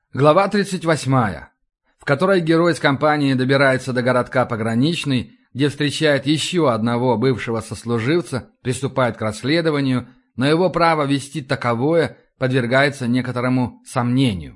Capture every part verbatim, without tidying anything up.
Глава тридцать восьмая, в которой герой с компанией добирается до городка Пограничный, где встречает еще одного бывшего сослуживца, приступает к расследованию, но его право вести таковое подвергается некоторому сомнению.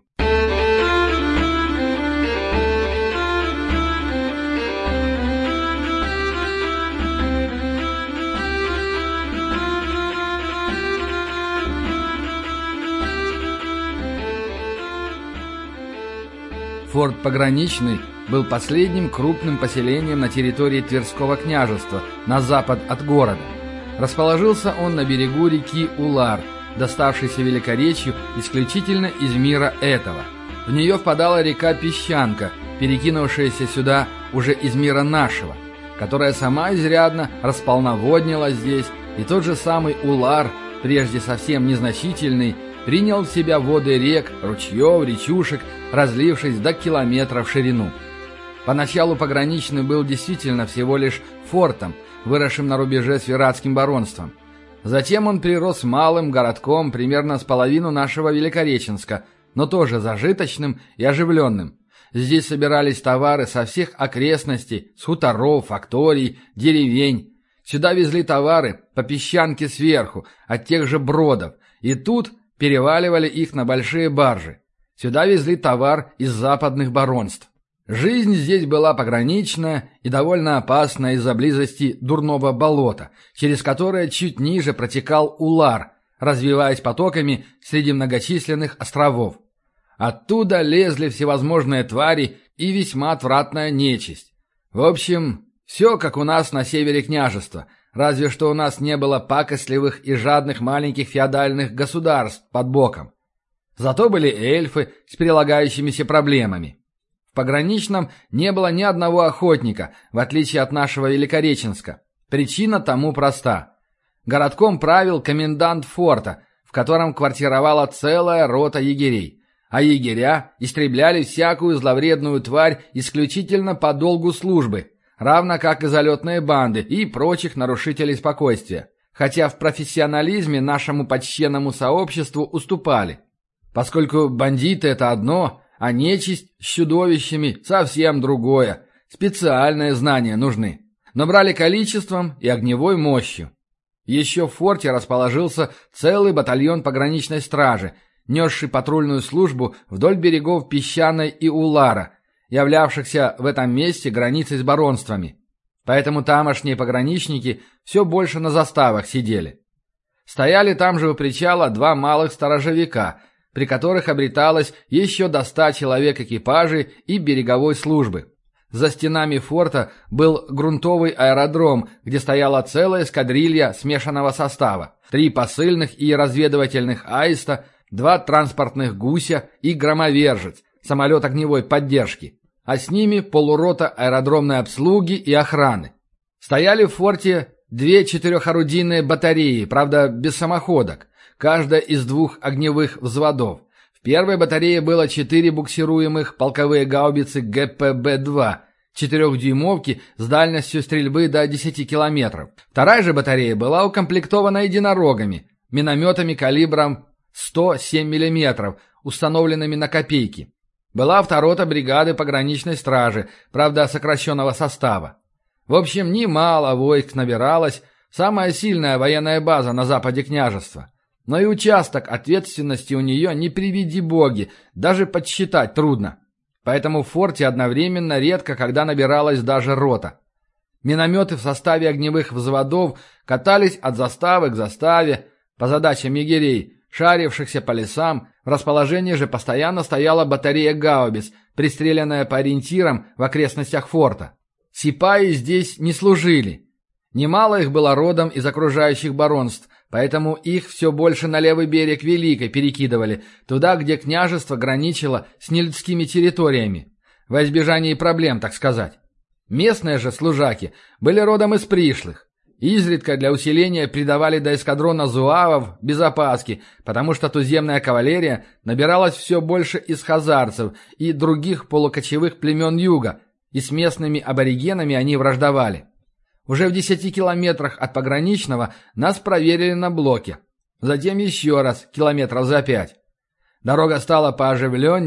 Форт Пограничный был последним крупным поселением на территории Тверского княжества, на запад от города. Расположился он на берегу реки Улар, доставшейся Великоречью исключительно из мира этого. В нее впадала река Песчанка, перекинувшаяся сюда уже из мира нашего, которая сама изрядно располноводнила здесь, и тот же самый Улар, прежде совсем незначительный, принял в себя воды рек, ручьев, речушек, разлившись до километра в ширину. Поначалу Пограничный был действительно всего лишь фортом, выросшим на рубеже с Вирадским баронством. Затем он прирос малым городком примерно с половину нашего Великореченска, но тоже зажиточным и оживленным. Здесь собирались товары со всех окрестностей, с хуторов, факторий, деревень. Сюда везли товары по песчанке сверху, от тех же бродов, и тут переваливали их на большие баржи. Сюда везли товар из западных баронств. Жизнь здесь была пограничная и довольно опасная из-за близости дурного болота, через которое чуть ниже протекал Улар, развиваясь потоками среди многочисленных островов. Оттуда лезли всевозможные твари и весьма отвратная нечисть. В общем, все как у нас на севере княжества, разве что у нас не было пакостливых и жадных маленьких феодальных государств под боком. Зато были эльфы с прилагающимися проблемами. В Пограничном не было ни одного охотника, в отличие от нашего Великореченска. Причина тому проста. Городком правил комендант форта, в котором квартировала целая рота егерей, а егеря истребляли всякую зловредную тварь исключительно по долгу службы, равно как и залетные банды и прочих нарушителей спокойствия, хотя в профессионализме нашему почтенному сообществу уступали, поскольку бандиты – это одно, а нечисть с чудовищами – совсем другое, специальные знания нужны, но брали количеством и огневой мощью. Еще в форте расположился целый батальон пограничной стражи, несший патрульную службу вдоль берегов Песчаной и Улара, являвшихся в этом месте границей с баронствами. Поэтому тамошние пограничники все больше на заставах сидели. Стояли там же у причала два малых сторожевика, при которых обреталось еще до ста человек экипажей и береговой службы. За стенами форта был грунтовый аэродром, где стояла целая эскадрилья смешанного состава, три посыльных и разведывательных аиста, два транспортных гуся и громовержец, самолет огневой поддержки, а с ними полурота аэродромной обслуги и охраны. Стояли в форте две четырехорудийные батареи, правда без самоходок, каждая из двух огневых взводов. В первой батарее было четыре буксируемых полковые гаубицы Гэ Пэ Бэ два, четырехдюймовки с дальностью стрельбы до десяти километров. Вторая же батарея была укомплектована единорогами, минометами калибром сто семь миллиметров, установленными на копейки. Была авторота бригады пограничной стражи, правда сокращенного состава. В общем, немало войск набиралось, самая сильная военная база на западе княжества. Но и участок ответственности у нее не приведи боги, даже подсчитать трудно. Поэтому в форте одновременно редко когда набиралась даже рота. Минометы в составе огневых взводов катались от заставы к заставе по задачам егерей, шарившихся по лесам. В расположении же постоянно стояла батарея гаубиц, пристреленная по ориентирам в окрестностях форта. Сипаи здесь не служили. Немало их было родом из окружающих баронств, поэтому их все больше на левый берег Великой перекидывали, туда, где княжество граничило с нелюдскими территориями, во избежание проблем, так сказать. Местные же служаки были родом из пришлых. Изредка для усиления придавали до эскадрона зуавов без опаски, потому что туземная кавалерия набиралась все больше из хазарцев и других полукочевых племен юга, и с местными аборигенами они враждовали. Уже в десяти километрах от пограничного нас проверили на блоке. Затем еще раз, километров за пять. Дорога стала пооживленней,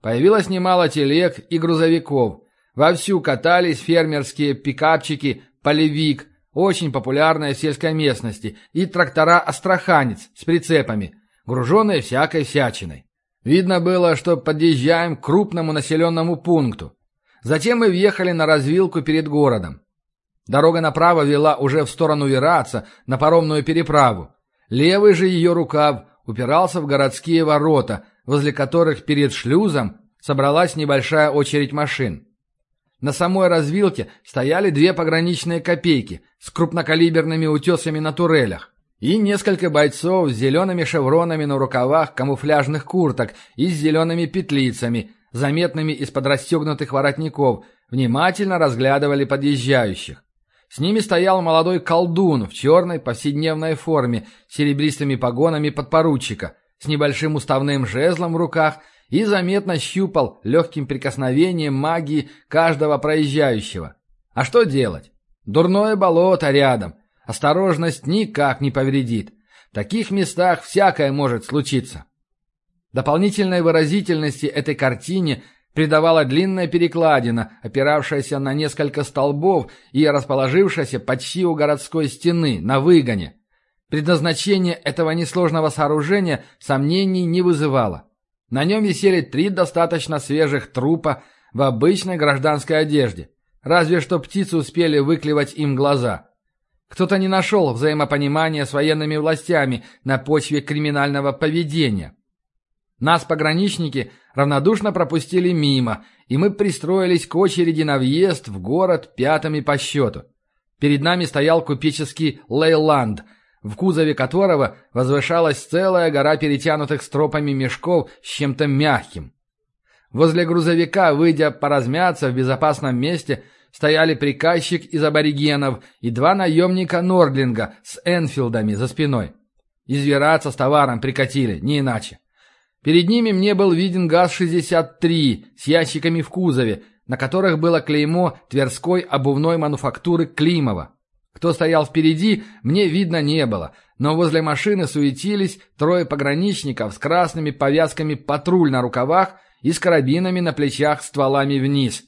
Появилось немало телег и грузовиков. Вовсю катались фермерские пикапчики «Полевик», очень популярные в сельской местности, и трактора «Астраханец» с прицепами, груженные всякой всячиной. Видно было, что подъезжаем к крупному населенному пункту. Затем мы въехали на развилку перед городом. Дорога направо вела уже в сторону Вераца, на паромную переправу. Левый же ее рукав упирался в городские ворота, возле которых перед шлюзом собралась небольшая очередь машин. На самой развилке стояли две пограничные копейки с крупнокалиберными утесами на турелях и несколько бойцов с зелеными шевронами на рукавах камуфляжных курток и с зелеными петлицами, заметными из-под расстегнутых воротников, внимательно разглядывали подъезжающих. С ними стоял молодой колдун в черной повседневной форме с серебристыми погонами подпоручика, с небольшим уставным жезлом в руках и заметно щупал легким прикосновением магии каждого проезжающего. А что делать? Дурное болото рядом. Осторожность никак не повредит. В таких местах всякое может случиться. Дополнительной выразительности этой картине придавала длинная перекладина, опиравшаяся на несколько столбов и расположившаяся почти у городской стены, на выгоне. Предназначение этого несложного сооружения сомнений не вызывало. На нем висели три достаточно свежих трупа в обычной гражданской одежде, разве что птицы успели выклевать им глаза. Кто-то не нашел взаимопонимания с военными властями на почве криминального поведения. Нас, пограничники, равнодушно пропустили мимо, и мы пристроились к очереди на въезд в город пятыми по счету. Перед нами стоял купеческий Лейланд, в кузове которого возвышалась целая гора перетянутых стропами мешков с чем-то мягким. Возле грузовика, выйдя поразмяться в безопасном месте, стояли приказчик из аборигенов и два наемника Нордлинга с Энфилдами за спиной. Из Вераца с товаром прикатили, не иначе. Перед ними мне был виден ГАЗ шестьдесят три с ящиками в кузове, на которых было клеймо Тверской обувной мануфактуры Климова. Кто стоял впереди, мне видно не было, но возле машины суетились трое пограничников с красными повязками патруль на рукавах и с карабинами на плечах стволами вниз.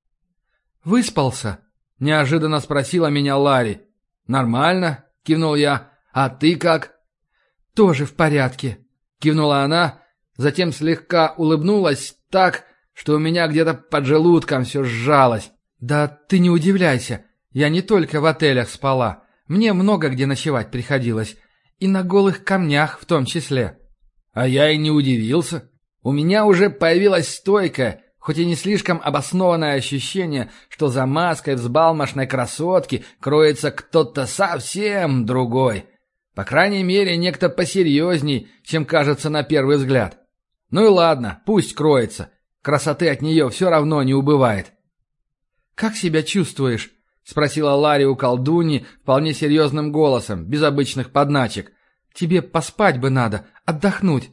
«Выспался?» – неожиданно спросила меня Ларри. «Нормально», – кивнул я. «А ты как?» «Тоже в порядке», – кивнула она, затем слегка улыбнулась так, что у меня где-то под желудком все сжалось. «Да ты не удивляйся. Я не только в отелях спала. Мне много где ночевать приходилось. И на голых камнях в том числе». А я и не удивился. У меня уже появилась стойкая, хоть и не слишком обоснованное ощущение, что за маской взбалмошной красотки кроется кто-то совсем другой. По крайней мере, некто посерьезней, чем кажется на первый взгляд. Ну и ладно, пусть кроется. Красоты от нее все равно не убывает. «Как себя чувствуешь?» — спросила Ларри у колдуньи вполне серьезным голосом, без обычных подначек. «Тебе поспать бы надо, отдохнуть».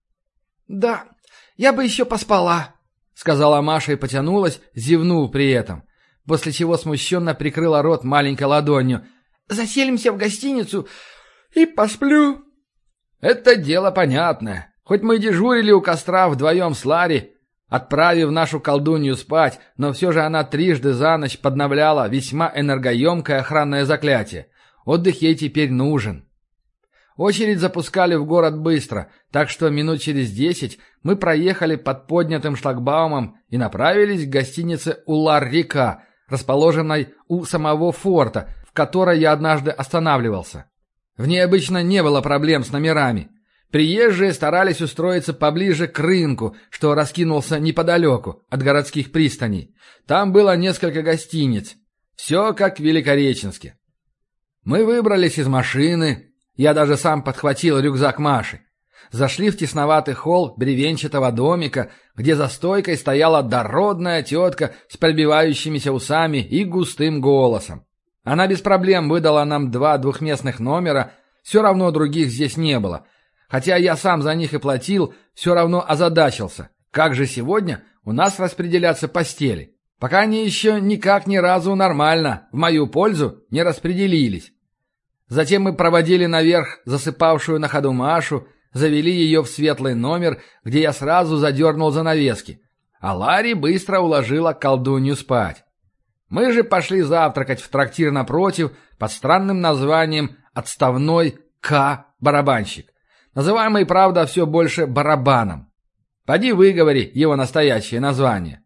«Да, я бы еще поспала», — сказала Маша и потянулась, зевнув при этом, после чего смущенно прикрыла рот маленькой ладонью. «Заселимся в гостиницу и посплю». «Это дело понятное. Хоть мы дежурили у костра вдвоем с Ларри, отправив нашу колдунью спать, но все же она трижды за ночь подновляла весьма энергоемкое охранное заклятие. Отдых ей теперь нужен». Очередь запускали в город быстро, так что минут через десять мы проехали под поднятым шлагбаумом и направились к гостинице «Улар-река», расположенной у самого форта, в которой я однажды останавливался. В ней обычно не было проблем с номерами. Приезжие старались устроиться поближе к рынку, что раскинулся неподалеку от городских пристаней. Там было несколько гостиниц. Все как в Великореченске. Мы выбрались из машины. Я даже сам подхватил рюкзак Маши. Зашли в тесноватый холл бревенчатого домика, где за стойкой стояла дородная тетка с пробивающимися усами и густым голосом. Она без проблем выдала нам два двухместных номера, все равно других здесь не было. Хотя я сам за них и платил, все равно озадачился. Как же сегодня у нас распределяться постели? Пока они еще никак ни разу нормально, в мою пользу, не распределились. Затем мы проводили наверх засыпавшую на ходу Машу, завели ее в светлый номер, где я сразу задернул занавески. а Ларри быстро уложила колдунью спать. Мы же пошли завтракать в трактир напротив под странным названием «Отставной К-барабанщик», называемый, правда, все больше барабаном. Поди выговори его настоящее название.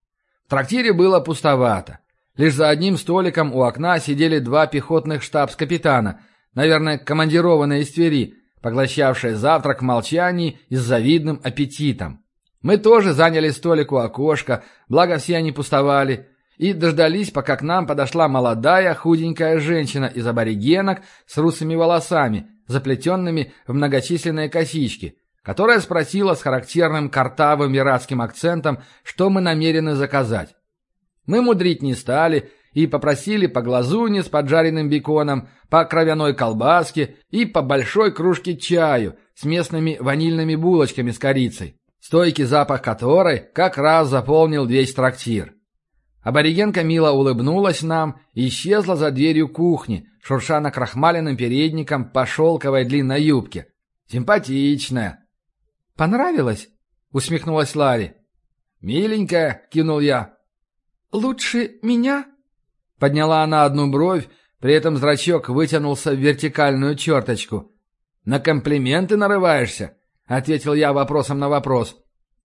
В трактире было пустовато. Лишь за одним столиком у окна сидели два пехотных штабс-капитана, наверное, командированные из Твери, поглощавшие завтрак в молчании и с завидным аппетитом. Мы тоже заняли столик у окошка, благо все они пустовали, и дождались, пока к нам подошла молодая худенькая женщина из аборигенок с русыми волосами, заплетенными в многочисленные косички, которая спросила с характерным картавым иратским акцентом, что мы намерены заказать. Мы мудрить не стали и попросили по глазуне с поджаренным беконом, по кровяной колбаске и по большой кружке чаю с местными ванильными булочками с корицей, стойкий запах которой как раз заполнил весь трактир. Аборигенка мило улыбнулась нам и исчезла за дверью кухни, шурша накрахмаленным передником по шелковой длинной юбке. Симпатичная. «Понравилось?» — усмехнулась Ларри. «Миленькая», — кивнул я. «Лучше меня?» — подняла она одну бровь, при этом зрачок вытянулся в вертикальную черточку. «На комплименты нарываешься?» — ответил я вопросом на вопрос.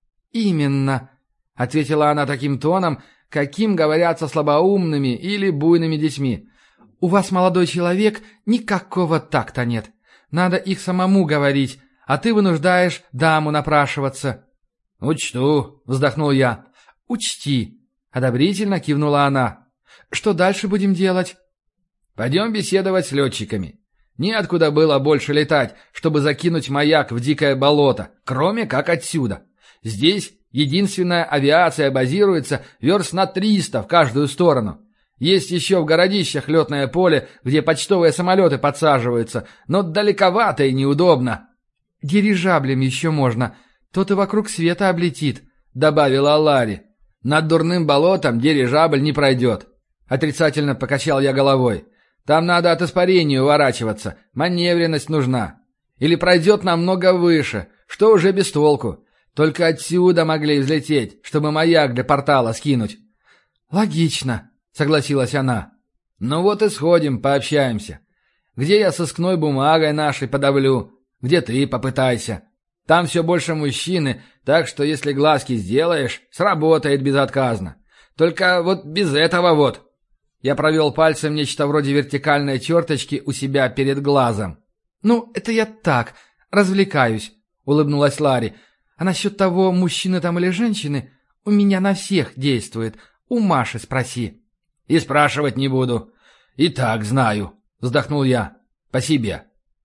«Именно», — ответила она таким тоном, каким говорят со слабоумными или буйными детьми. «У вас, молодой человек, никакого такта нет. Надо их самому говорить, а ты вынуждаешь даму напрашиваться». «Учту», — вздохнул я. «Учти», — одобрительно кивнула она. «Что дальше будем делать?» «Пойдем беседовать с летчиками. Неоткуда было больше летать, чтобы закинуть маяк в дикое болото, кроме как отсюда. Здесь единственная авиация базируется верст на триста в каждую сторону. Есть еще в городищах летное поле, где почтовые самолеты подсаживаются, но далековато и неудобно». «Дирижаблем еще можно, тот и вокруг света облетит», — добавила Ларри. «Над дурным болотом дирижабль не пройдет», — отрицательно покачал я головой. «Там надо от испарения уворачиваться, маневренность нужна. Или пройдет намного выше, что уже без толку. Только отсюда могли взлететь, чтобы маяк для портала скинуть». «Логично», — согласилась она. «Ну вот и сходим, пообщаемся. Где я сыскной бумагой нашей подавлю, где ты попытайся. Там все больше мужчины, так что если глазки сделаешь, сработает безотказно. Только вот без этого вот». Я провел пальцем нечто вроде вертикальной черточки у себя перед глазом. «Ну, это я так, развлекаюсь», — улыбнулась Ларри. «А насчет того, мужчины там или женщины, у меня на всех действует. У Маши спроси». «И спрашивать не буду. И так знаю», — вздохнул я. «По себе».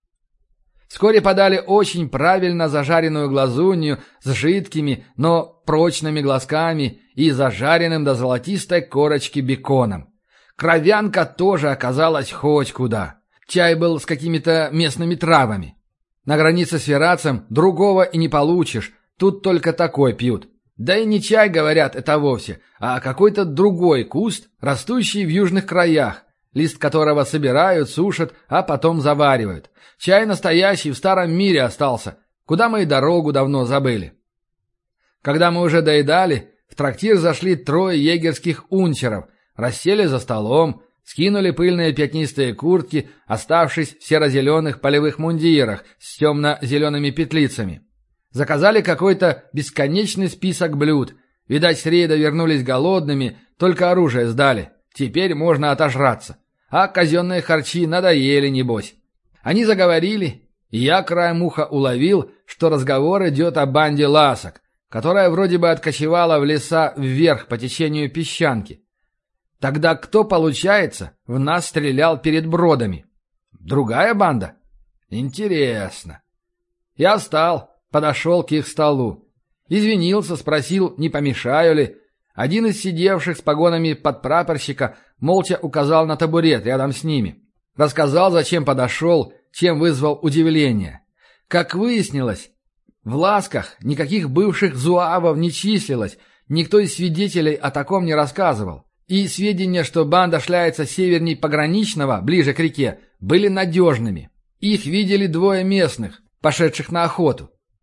Вскоре подали очень правильно зажаренную глазунью с жидкими, но прочными глазками и зажаренным до золотистой корочки беконом. Кровянка тоже оказалась хоть куда. Чай был с какими-то местными травами. На границе с Верацем другого и не получишь, тут только такой пьют. Да и не чай, говорят, это вовсе, а какой-то другой куст, растущий в южных краях, лист которого собирают, сушат, а потом заваривают. Чай настоящий в старом мире остался, куда мы и дорогу давно забыли. Когда мы уже доедали, в трактир зашли трое егерских унтеров, рассели за столом, скинули пыльные пятнистые куртки, оставшись в серо-зеленых полевых мундирах с темно-зелеными петлицами. Заказали какой-то бесконечный список блюд. Видать, с рейда вернулись голодными, только оружие сдали. Теперь можно отожраться. А казенные харчи надоели, небось. Они заговорили, и я краем уха уловил, что разговор идет о банде ласок, которая вроде бы откочевала в леса вверх по течению песчанки. Тогда кто, получается, в нас стрелял перед бродами? Другая банда? Интересно. Я встал, подошел к их столу. Извинился, спросил, не помешаю ли. Один из сидевших с погонами подпрапорщика молча указал на табурет рядом с ними. Рассказал, зачем подошел, чем вызвал удивление. Как выяснилось, в Ласках никаких бывших зуавов не числилось, никто из свидетелей о таком не рассказывал. И сведения, что банда шляется северней пограничного, ближе к реке, были надежными. Их видели двое местных, пошедших на охоту.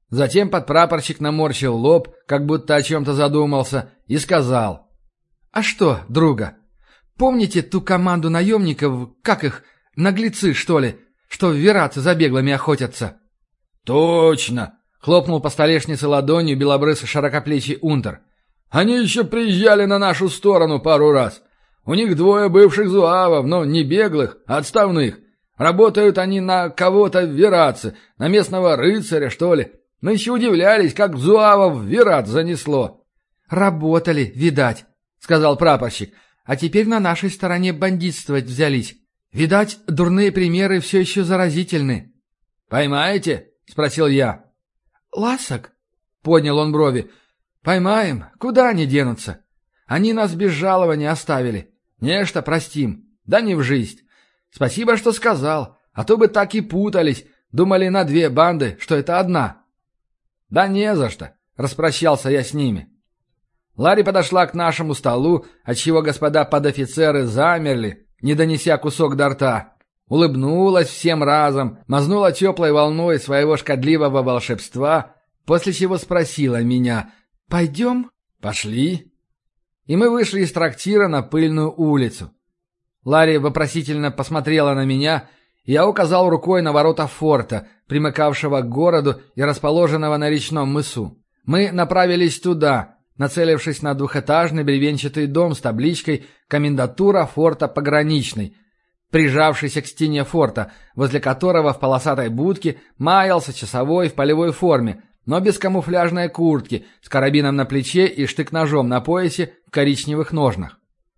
Затем подпрапорщик наморщил лоб, как будто о чем-то задумался, и сказал: «А что, друга, помните ту команду наемников, как их, наглецы, что ли, что в Вераце за беглыми охотятся?» «Точно!» — хлопнул по столешнице ладонью белобрысый широкоплечий унтер. «Они еще приезжали на нашу сторону пару раз. У них двое бывших зуавов, но не беглых, а отставных. Работают они на кого-то в Вераце, на местного рыцаря, что ли. Мы еще удивлялись, как зуавов в Верат занесло». «Работали, видать», — сказал прапорщик, «а теперь на нашей стороне бандитствовать взялись. Видать, дурные примеры все еще заразительны». «Поймаете?» — спросил я. «Ласок?» — поднял он брови. «Поймаем. Куда они денутся? Они нас без жалования оставили. Нечто простим. Да не в жизнь. Спасибо, что сказал, а то бы так и путались, думали на две банды, что это одна». «Да не за что», — распрощался я с ними. Ларри подошла к нашему столу, отчего господа подофицеры замерли, не донеся кусок до рта. Улыбнулась всем разом, мазнула теплой волной своего шкодливого волшебства, после чего спросила меня: «Пойдем?» «Пошли». И мы вышли из трактира на пыльную улицу. Ларри вопросительно посмотрела на меня, и я указал рукой на ворота форта, примыкавшего к городу и расположенного на речном мысу. Мы направились туда, нацелившись на двухэтажный бревенчатый дом с табличкой «Комендатура форта Пограничный», прижавшийся к стене форта, возле которого в полосатой будке маялся часовой в полевой форме, но без камуфляжной куртки, с карабином на плече и штык-ножом на поясе в коричневых ножнах.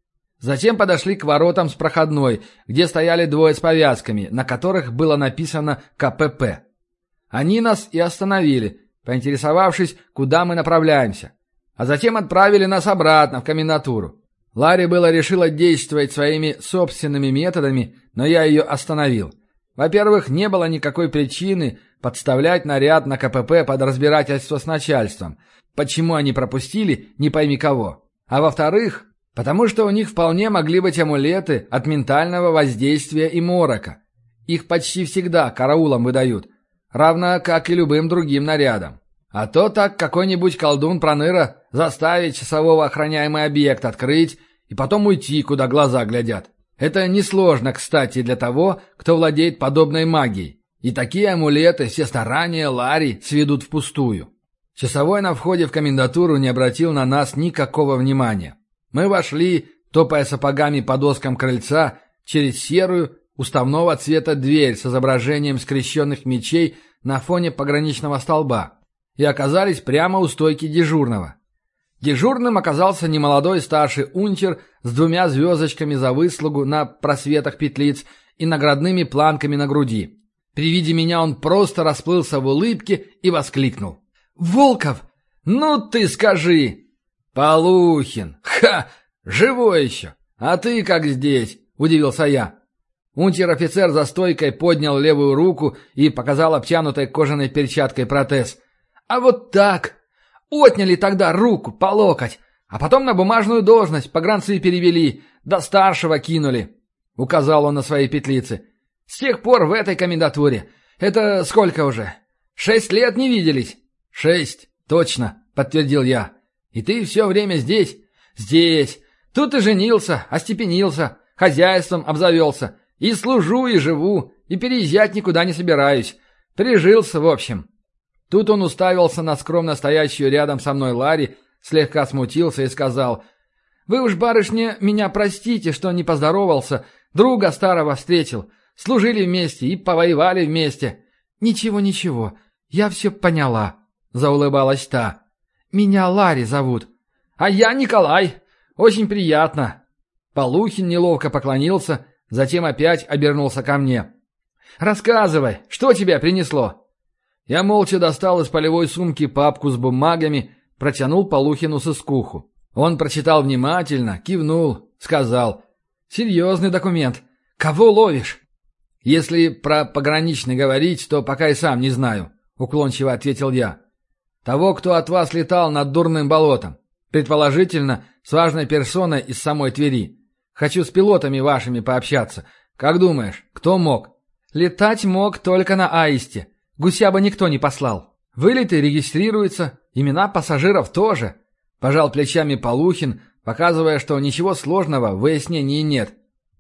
Затем подошли к воротам с проходной, где стояли двое с повязками, на которых было написано «ка пэ пэ». Они нас и остановили, поинтересовавшись, куда мы направляемся, а затем отправили нас обратно в комендатуру. Ларри было решила действовать своими собственными методами, но я ее остановил. Во-первых, не было никакой причины подставлять наряд на ка пэ пэ под разбирательство с начальством. Почему они пропустили, не пойми кого. А во-вторых, потому что у них вполне могли быть амулеты от ментального воздействия и морока. Их почти всегда караулам выдают, равно как и любым другим нарядам. А то так какой-нибудь колдун-проныра заставит часового охраняемый объект открыть и потом уйти, куда глаза глядят. Это несложно, кстати, для того, кто владеет подобной магией. И такие амулеты все старания Ларри сведут впустую. Часовой на входе в комендатуру не обратил на нас никакого внимания. Мы вошли, топая сапогами по доскам крыльца, через серую, уставного цвета дверь с изображением скрещенных мечей на фоне пограничного столба, и оказались прямо у стойки дежурного. Дежурным оказался немолодой старший унтер с двумя звездочками за выслугу на просветах петлиц и наградными планками на груди. При виде меня он просто расплылся в улыбке и воскликнул: «Волков! Ну ты скажи!» «Полухин! Ха! Живой еще! А ты как здесь?» – удивился я. Унтер-офицер за стойкой поднял левую руку и показал обтянутой кожаной перчаткой протез. «А вот так! Отняли тогда руку по локоть, а потом на бумажную должность погранцы перевели, до старшего кинули», — указал он на свои петлицы. «С тех пор в этой комендатуре. Это сколько уже? Шесть лет не виделись?» «Шесть, точно», — подтвердил я. «И ты все время здесь?» «Здесь. Тут и женился, остепенился, хозяйством обзавелся. И служу, и живу, и переезжать никуда не собираюсь. Прижился, в общем». Тут он уставился на скромно стоящую рядом со мной Ларри, слегка смутился и сказал: «Вы уж, барышня, меня простите, что не поздоровался. Друга старого встретил. Служили вместе и повоевали вместе». «Ничего, ничего, я все поняла», — заулыбалась та. «Меня Ларри зовут». «А я Николай. Очень приятно». Полухин неловко поклонился, затем опять обернулся ко мне. «Рассказывай, что тебя принесло?» Я молча достал из полевой сумки папку с бумагами, протянул Полухину сыскуху. Он прочитал внимательно, кивнул, сказал: «Серьезный документ. Кого ловишь?» «Если про пограничный говорить, то пока и сам не знаю», — уклончиво ответил я. «Того, кто от вас летал над Дурным болотом. Предположительно, с важной персоной из самой Твери. Хочу с пилотами вашими пообщаться. Как думаешь, кто мог?» «Летать мог только на аисте. Гуся бы никто не послал». Вылеты регистрируются, имена пассажиров тоже. Пожал плечами Полухин, показывая, что ничего сложного в выяснении нет.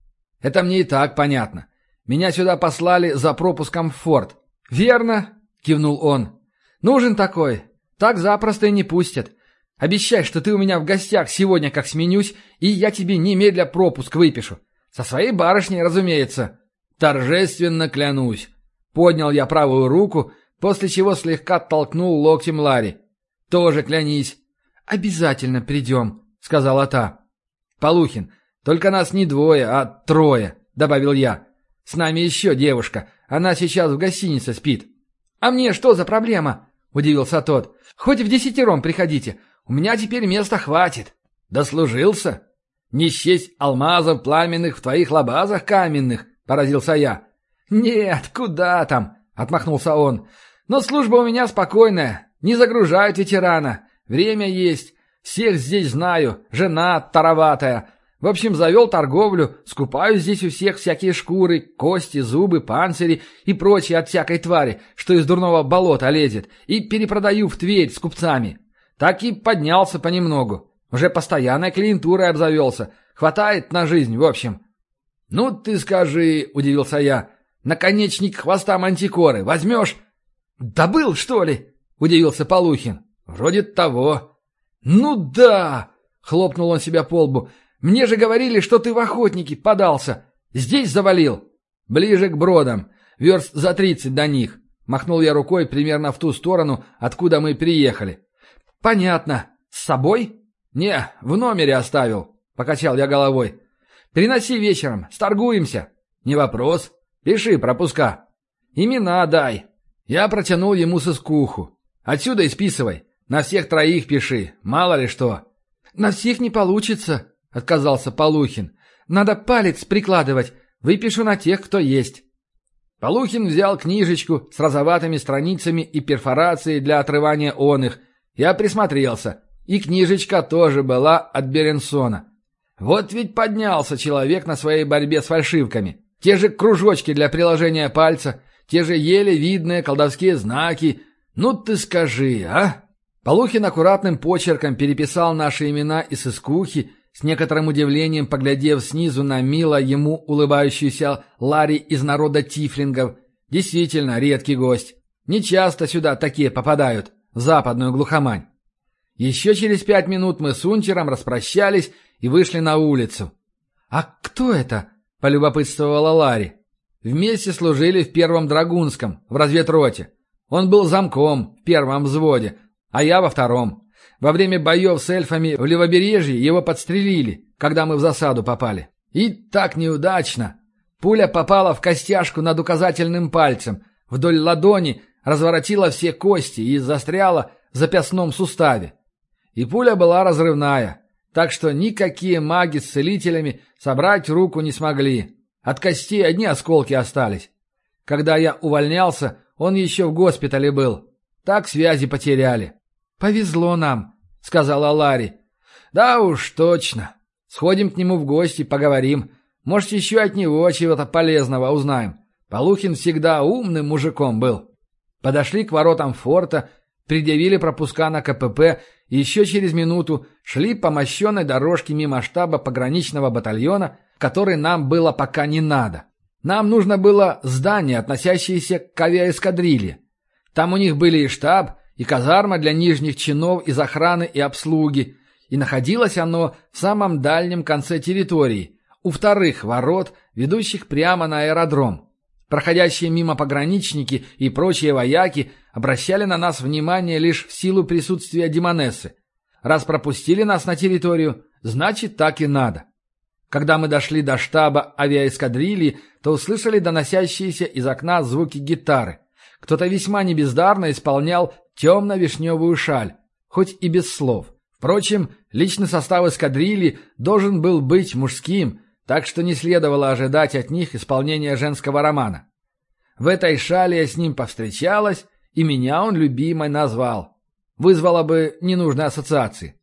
Это мне и так понятно. Меня сюда послали за пропуском в форт. Верно, кивнул он. Нужен такой. Так запросто и не пустят. Обещай, что ты у меня в гостях сегодня как сменюсь, и я тебе немедля пропуск выпишу. Со своей барышней, разумеется. Торжественно клянусь. Поднял я правую руку, после чего слегка толкнул локтем Ларри. Тоже клянись. Обязательно придем, сказала та. Полухин, только нас не двое, а трое, добавил я. С нами еще девушка, она сейчас в гостинице спит. А мне что за проблема? Удивился тот. Хоть в десятером приходите, у меня теперь места хватит. Дослужился? Не счесть алмазов пламенных в твоих лабазах каменных, поразился я. Нет, куда там, отмахнулся он. Но служба у меня спокойная, не загружают ветерана. Время есть, всех здесь знаю, жена тароватая. В общем, завел торговлю, скупаю здесь у всех всякие шкуры, кости, зубы, панцири и прочее от всякой твари, что из дурного болота лезет, и перепродаю в Тверь с купцами. Так и поднялся понемногу. Уже постоянной клиентурой обзавелся. Хватает на жизнь, в общем. «Ну ты скажи», — удивился я, — «наконечник хвоста мантикоры возьмешь?» «Добыл, что ли?» — удивился Полухин. «Вроде того». «Ну да!» — хлопнул он себя по лбу. «Мне же говорили, что ты в охотники подался. Здесь завалил?» «Ближе к бродам. Верст за тридцать до них». Махнул я рукой примерно в ту сторону, откуда мы приехали. «Понятно. С собой?» «Не, в номере оставил», — покачал я головой. «Приноси вечером, сторгуемся». «Не вопрос. Пиши пропуска». «Имена дай». Я протянул ему сыскуху. «Отсюда и списывай. На всех троих пиши, мало ли что». «На всех не получится», — отказался Полухин. «Надо палец прикладывать. Выпишу на тех, кто есть». Полухин взял книжечку с розоватыми страницами и перфорацией для отрывания он их. Я присмотрелся. И книжечка тоже была от Беренсона. Вот ведь поднялся человек на своей борьбе с фальшивками. Те же кружочки для приложения пальца, те же еле видные колдовские знаки. Ну ты скажи, а? Полухин аккуратным почерком переписал наши имена и сыскухи, с некоторым удивлением поглядев снизу на мило ему улыбающуюся Ларри из народа тифлингов. Действительно редкий гость. Нечасто сюда такие попадают, в западную глухомань. Еще через пять минут мы с унтером распрощались и вышли на улицу. «А кто это?» – полюбопытствовала Ларри. «Вместе служили в первом Драгунском, в разведроте. Он был замком в первом взводе, а я во втором. Во время боев с эльфами в Левобережье его подстрелили, когда мы в засаду попали. И так неудачно. Пуля попала в костяшку над указательным пальцем, вдоль ладони разворотила все кости и застряла в запястном суставе. И пуля была разрывная, так что никакие маги с целителями собрать руку не смогли. От костей одни осколки остались. Когда я увольнялся, он еще в госпитале был. Так связи потеряли». «Повезло нам», — сказала Ларри. «Да уж, точно. Сходим к нему в гости, поговорим. Может, еще от него чего-то полезного узнаем. Полухин всегда умным мужиком был». Подошли к воротам форта, предъявили пропуска на ка пэ пэ и еще через минуту шли по мощенной дорожке мимо штаба пограничного батальона, который нам было пока не надо. Нам нужно было здание, относящееся к авиаэскадрилье. Там у них были и штаб, и казарма для нижних чинов из охраны и обслуги, и находилось оно в самом дальнем конце территории, у вторых ворот, ведущих прямо на аэродром. Проходящие мимо пограничники и прочие вояки обращали на нас внимание лишь в силу присутствия демонессы. Раз пропустили нас на территорию, значит, так и надо. Когда мы дошли до штаба авиаэскадрильи, то услышали доносящиеся из окна звуки гитары. Кто-то весьма небездарно исполнял темно-вишневую шаль, хоть и без слов. Впрочем, личный состав эскадрильи должен был быть мужским, так что не следовало ожидать от них исполнения женского романа. В этой шале я с ним повстречалась, и меня он любимой назвал. Вызвало бы ненужные ассоциации.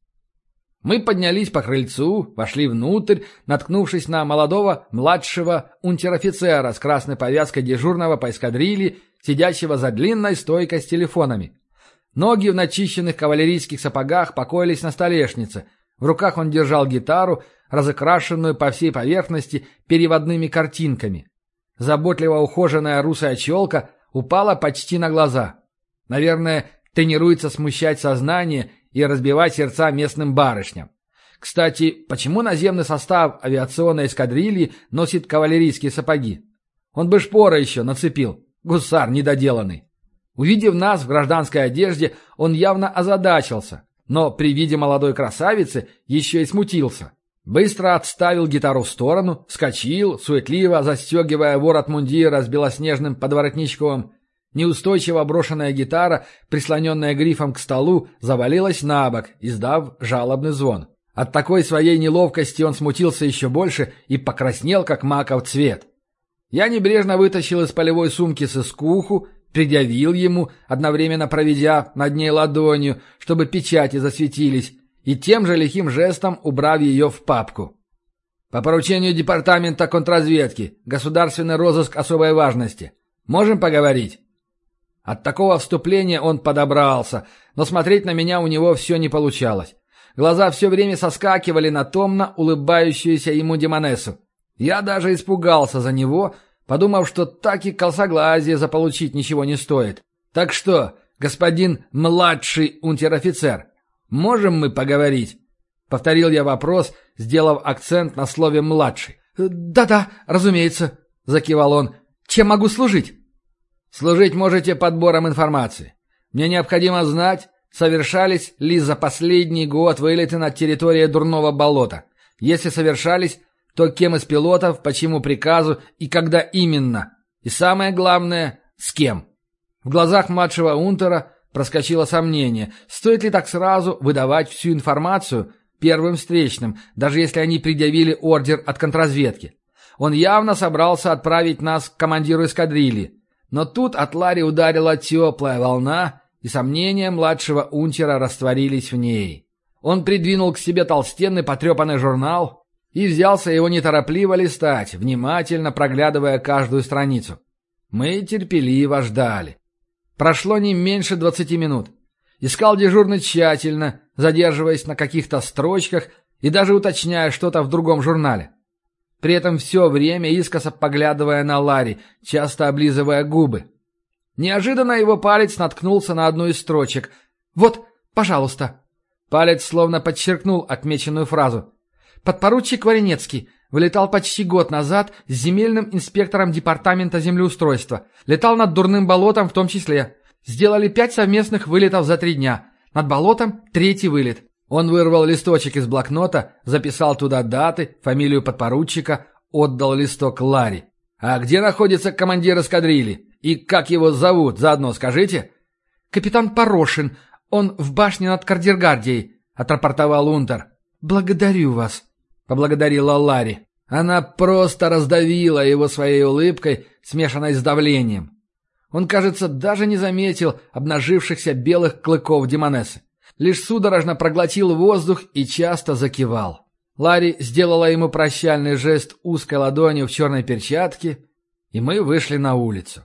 Мы поднялись по крыльцу, вошли внутрь, наткнувшись на молодого младшего унтер-офицера с красной повязкой дежурного по эскадрильи, сидящего за длинной стойкой с телефонами. Ноги в начищенных кавалерийских сапогах покоились на столешнице. В руках он держал гитару, разукрашенную по всей поверхности переводными картинками. Заботливо ухоженная русая челка упала почти на глаза. Наверное, тренируется смущать сознание и разбивать сердца местным барышням. Кстати, почему наземный состав авиационной эскадрильи носит кавалерийские сапоги? Он бы шпоры еще нацепил, гусар недоделанный. Увидев нас в гражданской одежде, он явно озадачился, но при виде молодой красавицы еще и смутился. Быстро отставил гитару в сторону, вскочил, суетливо застегивая ворот мундира с белоснежным подворотничком. Неустойчиво брошенная гитара, прислоненная грифом к столу, завалилась на бок, издав жалобный звон. От такой своей неловкости он смутился еще больше и покраснел, как маков цвет. Я небрежно вытащил из полевой сумки сыскуху, предъявил ему, одновременно проведя над ней ладонью, чтобы печати засветились, и тем же лихим жестом убрав ее в папку. «По поручению департамента контрразведки, государственный розыск особой важности. Можем поговорить?» От такого вступления он подобрался, но смотреть на меня у него все не получалось. Глаза все время соскакивали на томно улыбающуюся ему демонессу. Я даже испугался за него, подумав, что так и косоглазие заполучить ничего не стоит. «Так что, господин младший унтер-офицер, можем мы поговорить?» Повторил я вопрос, сделав акцент на слове «младший». «Да-да, разумеется», — закивал он. «Чем могу служить?» «Служить можете подбором информации. Мне необходимо знать, совершались ли за последний год вылеты над территорией Дурного болота. Если совершались, то кем из пилотов, по чьему приказу и когда именно. И самое главное, с кем». В глазах младшего унтера проскочило сомнение, стоит ли так сразу выдавать всю информацию первым встречным, даже если они предъявили ордер от контрразведки. Он явно собрался отправить нас к командиру эскадрильи. Но тут от Ларри ударила теплая волна, и сомнения младшего унтера растворились в ней. Он придвинул к себе толстенный потрепанный журнал и взялся его неторопливо листать, внимательно проглядывая каждую страницу. Мы терпеливо ждали. Прошло не меньше двадцати минут. Искал дежурный тщательно, задерживаясь на каких-то строчках и даже уточняя что-то в другом журнале. При этом все время искоса поглядывая на Ларри, часто облизывая губы. Неожиданно его палец наткнулся на одну из строчек. «Вот, пожалуйста». Палец словно подчеркнул отмеченную фразу. «Подпоручик Варенецкий вылетал почти год назад с земельным инспектором департамента землеустройства. Летал над Дурным болотом в том числе. Сделали пять совместных вылетов за три дня. Над болотом третий вылет». Он вырвал листочек из блокнота, записал туда даты, фамилию подпоручика, отдал листок Ларри. «А где находится командир эскадрильи? И как его зовут, заодно скажите?» «Капитан Порошин. Он в башне над Кардергардией», — отрапортовал унтер. «Благодарю вас», — поблагодарила Ларри. Она просто раздавила его своей улыбкой, смешанной с давлением. Он, кажется, даже не заметил обнажившихся белых клыков демонессы. Лишь судорожно проглотил воздух и часто закивал. Ларри сделала ему прощальный жест узкой ладонью в черной перчатке, и мы вышли на улицу.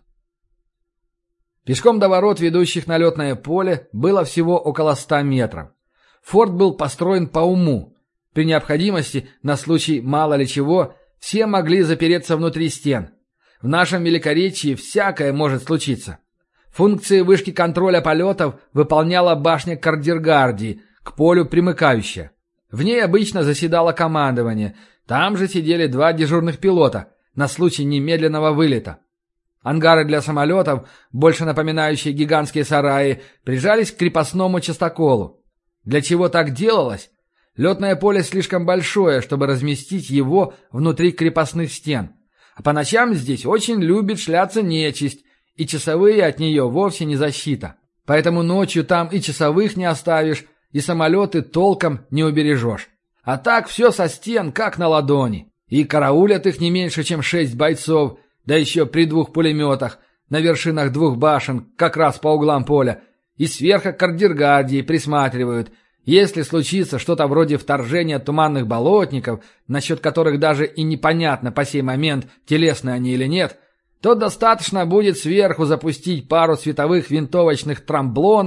Пешком до ворот, ведущих на летное поле, было всего около ста метров. Форт был построен по уму. При необходимости, на случай мало ли чего, все могли запереться внутри стен. В нашем великоречии всякое может случиться. Функции вышки контроля полетов выполняла башня Кардергардии, к полю примыкающая. В ней обычно заседало командование. Там же сидели два дежурных пилота на случай немедленного вылета. Ангары для самолетов, больше напоминающие гигантские сараи, прижались к крепостному частоколу. Для чего так делалось? Летное поле слишком большое, чтобы разместить его внутри крепостных стен. А по ночам здесь очень любит шляться нечисть, и часовые от нее вовсе не защита. Поэтому ночью там и часовых не оставишь, и самолеты толком не убережешь. А так все со стен, как на ладони. И караулят их не меньше, чем шесть бойцов, да еще при двух пулеметах, на вершинах двух башен, как раз по углам поля. И сверху Кардергардии присматривают. Если случится что-то вроде вторжения туманных болотников, насчет которых даже и непонятно по сей момент, телесны они или нет, то достаточно будет сверху запустить пару световых винтовочных трамблонов,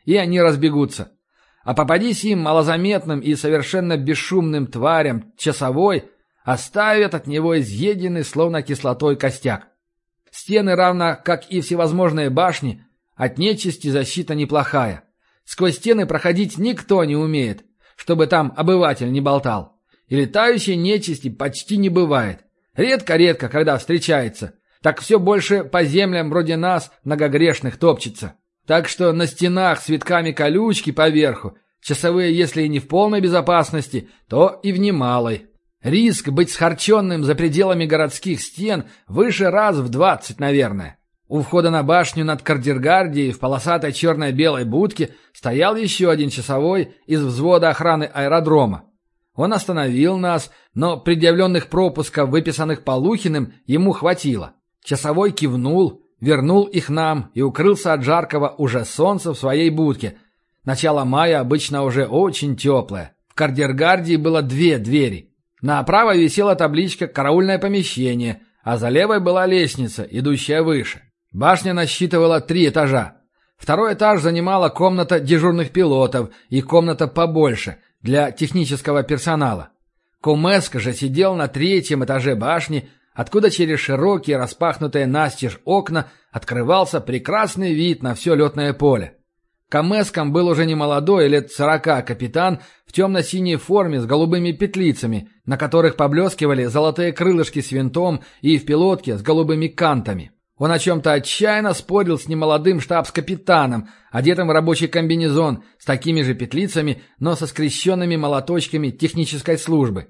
и они разбегутся. А попадись им малозаметным и совершенно бесшумным тварям часовой, оставят от него изъеденный словно кислотой костяк. Стены, равно как и всевозможные башни, от нечисти защита неплохая. Сквозь стены проходить никто не умеет, чтобы там обыватель не болтал. И летающей нечисти почти не бывает. Редко-редко, когда встречается, так все больше по землям вроде нас, многогрешных, топчется. Так что на стенах с витками колючки поверху, часовые, если и не в полной безопасности, то и в немалой. Риск быть схарченным за пределами городских стен выше раз в двадцать, наверное. У входа на башню над Кардергардией в полосатой черно-белой будке стоял еще один часовой из взвода охраны аэродрома. Он остановил нас, но предъявленных пропусков, выписанных Полухиным, ему хватило. Часовой кивнул, вернул их нам и укрылся от жаркого уже солнца в своей будке. Начало мая обычно уже очень теплое. В Кардергардии было две двери. Направо висела табличка «Караульное помещение», а за левой была лестница, идущая выше. Башня насчитывала три этажа. Второй этаж занимала комната дежурных пилотов и комната побольше для технического персонала. Комеск же сидел на третьем этаже башни, откуда через широкие распахнутые настежь окна открывался прекрасный вид на все летное поле. Комеском был уже не молодой, лет сорока, капитан в темно-синей форме с голубыми петлицами, на которых поблескивали золотые крылышки с винтом, и в пилотке с голубыми кантами. Он о чем-то отчаянно спорил с немолодым штабс-капитаном, одетым в рабочий комбинезон, с такими же петлицами, но со скрещенными молоточками технической службы.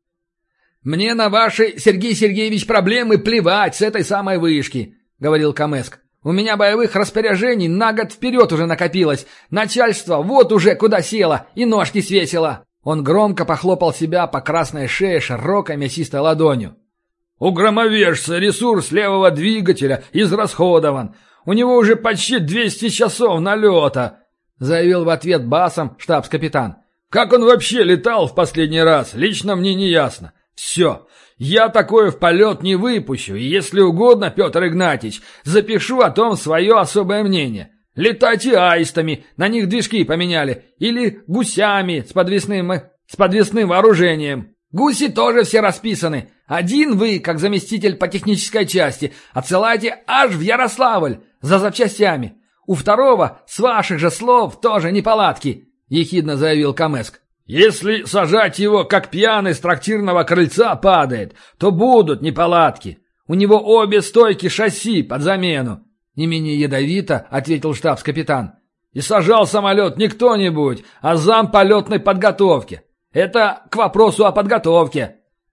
«Мне на ваши, Сергей Сергеевич, проблемы плевать с этой самой вышки», — говорил Комеск. «У меня боевых распоряжений на год вперед уже накопилось. Начальство вот уже куда село и ножки свесило». Он громко похлопал себя по красной шее широкой мясистой ладонью. «У громовержца ресурс левого двигателя израсходован. У него уже почти двести часов налета», — заявил в ответ басом штабс-капитан. «Как он вообще летал в последний раз, лично мне не ясно. Все, я такое в полет не выпущу, и если угодно, Петр Игнатьевич, запишу о том свое особое мнение. Летайте аистами, на них движки поменяли, или гусями с подвесным, с подвесным вооружением. Гуси тоже все расписаны. Один вы, как заместитель по технической части, отсылайте аж в Ярославль за запчастями. У второго, с ваших же слов, тоже неполадки», — ехидно заявил Комеск. «Если сажать его, как пьяный с трактирного крыльца падает, то будут неполадки. У него обе стойки шасси под замену», — не менее ядовито ответил штабс-капитан. «И сажал самолет не кто-нибудь, а зам полетной подготовки. Это к вопросу о подготовке».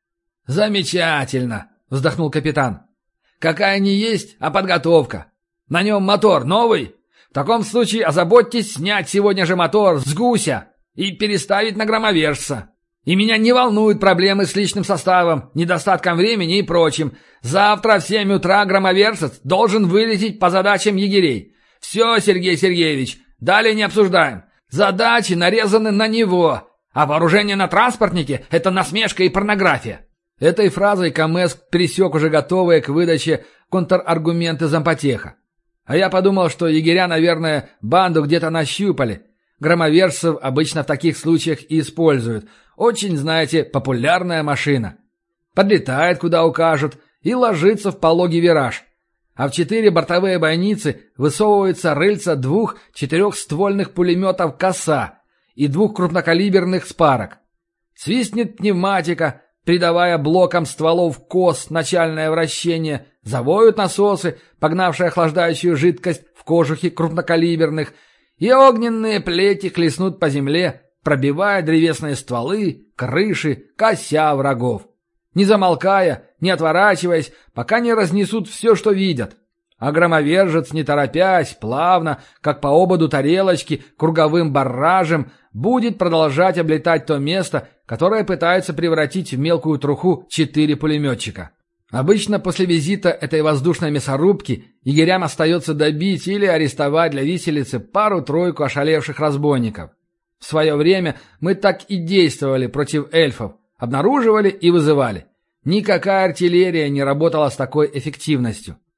«Замечательно», — вздохнул капитан. «Какая ни есть, а подготовка. На нем мотор новый? В таком случае озаботьтесь снять сегодня же мотор с гуся и переставить на громовержца. И меня не волнуют проблемы с личным составом, недостатком времени и прочим. Завтра в семь утра громовержец должен вылететь по задачам егерей. Все, Сергей Сергеевич, далее не обсуждаем. Задачи нарезаны на него, а вооружение на транспортнике – это насмешка и порнография». Этой фразой Комеск пересек уже готовые к выдаче контраргументы зампотеха. А я подумал, что егеря, наверное, банду где-то нащупали. Громовержцев обычно в таких случаях и используют. Очень, знаете, популярная машина. Подлетает, куда укажут, и ложится в пологий вираж. А в четыре бортовые бойницы высовываются рыльца двух четырехствольных пулеметов «Коса» и двух крупнокалиберных «Спарок». Свистнет пневматика, придавая блокам стволов «Кос» начальное вращение, завоют насосы, погнавшие охлаждающую жидкость в кожухе крупнокалиберных, и огненные плети хлестнут по земле, пробивая древесные стволы, крыши, кося врагов. Не замолкая, не отворачиваясь, пока не разнесут все, что видят. А громовержец, не торопясь, плавно, как по ободу тарелочки, круговым барражем, будет продолжать облетать то место, которое пытаются превратить в мелкую труху четыре пулеметчика. Обычно после визита этой воздушной мясорубки егерям остается добить или арестовать для виселицы пару-тройку ошалевших разбойников. В свое время мы так и действовали против эльфов, обнаруживали и вызывали. Никакая артиллерия не работала с такой эффективностью.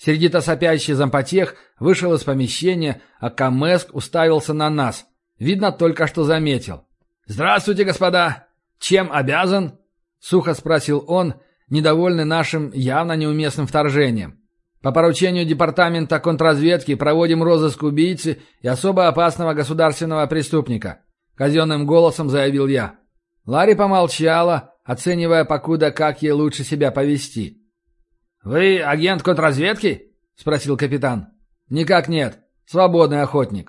Сердито сопящий зампотех вышел из помещения, а Камэск уставился на нас. Видно, только что заметил. «Здравствуйте, господа! Чем обязан?» — сухо спросил он, недовольный нашим явно неуместным вторжением. «По поручению департамента контрразведки проводим розыск убийцы и особо опасного государственного преступника», — казенным голосом заявил я. Ларри помолчала, оценивая покуда, как ей лучше себя повести. «Вы агент контрразведки?» — спросил капитан. «Никак нет. Свободный охотник».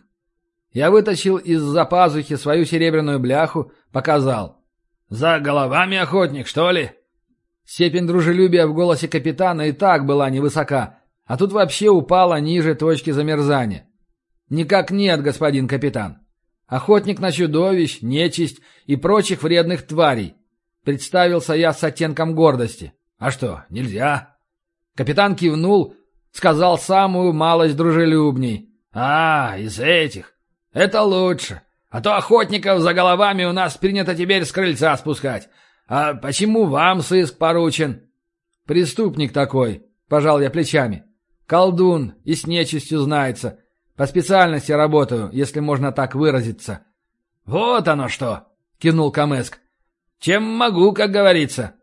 Я вытащил из-за пазухи свою серебряную бляху, показал. «За головами охотник, что ли?» Степень дружелюбия в голосе капитана и так была невысока, а тут вообще упала ниже точки замерзания. «Никак нет, господин капитан. Охотник на чудовищ, нечисть и прочих вредных тварей», — представился я с оттенком гордости. «А что, нельзя?» Капитан кивнул, сказал самую малость дружелюбней. «А, из этих. Это лучше. А то охотников за головами у нас принято теперь с крыльца спускать. А почему вам сыск поручен?» «Преступник такой», — пожал я плечами. «Колдун и с нечистью знается. По специальности работаю, если можно так выразиться». «Вот оно что!» — кивнул Камэск. «Чем могу, как говорится».